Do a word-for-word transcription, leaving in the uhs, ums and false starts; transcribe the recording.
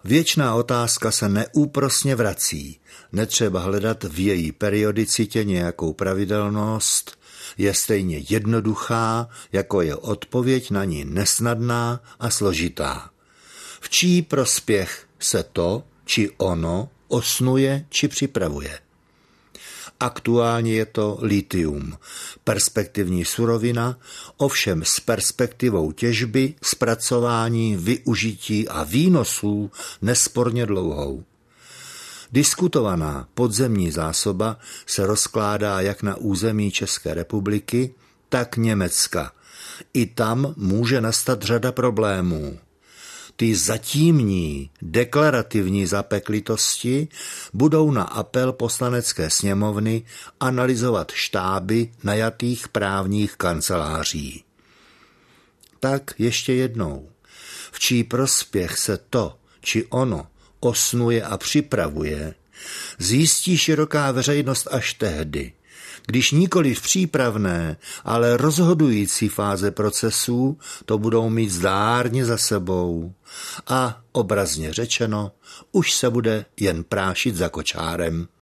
Věčná otázka se neúprosně vrací. Netřeba hledat v její periodicitě nějakou pravidelnost, je stejně jednoduchá, jako je odpověď na ní nesnadná a složitá. V čí prospěch se to, či ono, osnuje či připravuje? Aktuálně je to lithium, perspektivní surovina, ovšem s perspektivou těžby, zpracování, využití a výnosů nesporně dlouhou. Diskutovaná podzemní zásoba se rozkládá jak na území České republiky, tak Německa. I tam může nastat řada problémů. Ty zatímní, deklarativní zapeklitosti budou na apel Poslanecké sněmovny analyzovat štáby najatých právních kanceláří. Tak ještě jednou, v čí prospěch se to, či ono, osnuje a připravuje, zjistí široká veřejnost až tehdy, když nikoli v přípravné, ale rozhodující fáze procesů to budou mít zdárně za sebou a obrazně řečeno, už se bude jen prášit za kočárem.